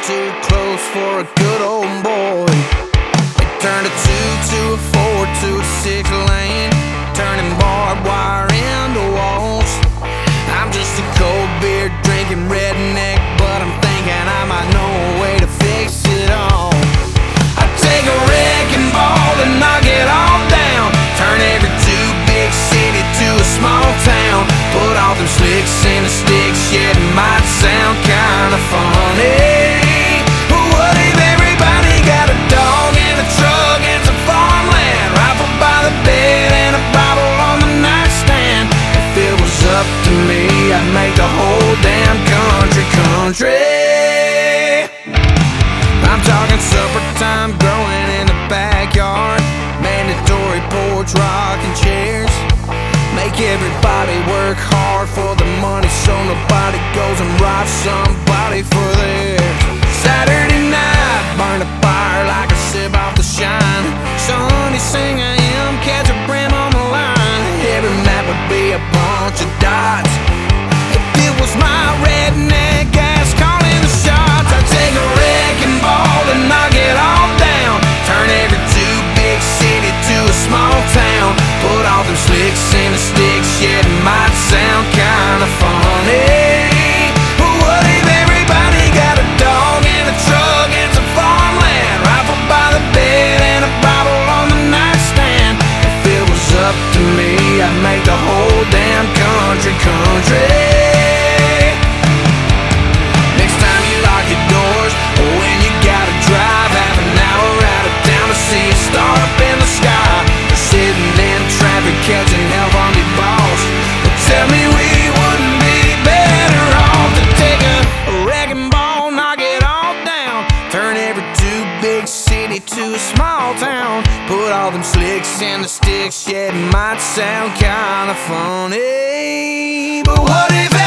too close for a good old boy. They turned a 2 to a 4 to a 6 lane, turning barbed wire into walls. I'm just a cold beer drinking redneck, but I'm thinking I might know a way to fix it all. I take a wrecking ball and knock it all down, turn every too big city to a small town, put all them slicks in the sticks. Yeah, it might sound kinda funny, but what if everybody got a dog and a truck and some farmland, rifle by the bed and a Bible on the nightstand? If it was up to me, I'd make the whole damn country country. I'm talking supper time, growing in the backyard, mandatory porch rocking chairs, make everybody work hard for the money so nobody goes and robs somebody for theirs. Saturday night, burn a fire like a sip off the shine. Sunday sing a hymn, catch a brim on the line. Every night would be a bunch of dots. If it was my redneck ass calling the shots, I'd take a wrecking ball and knock it all down, turn every too big city to a small town, put all them slicks in the sticks. Yeah, it might sound kinda funny, but what if everybody got a dog and a truck and some farmland, rifle by the bed and a Bible on the nightstand? If it was up to me, I'd make the whole damn country country. Next time you lock your doors, or when you gotta drive half an hour out of town to see a star up in the sky, or sitting in traffic catching hell from your boss, well, tell me we wouldn't be better off to take a wrecking ball, knock it all down, turn every too big city to a small town, put all them slicks in the sticks. Yeah, it might sound kinda funny, but what if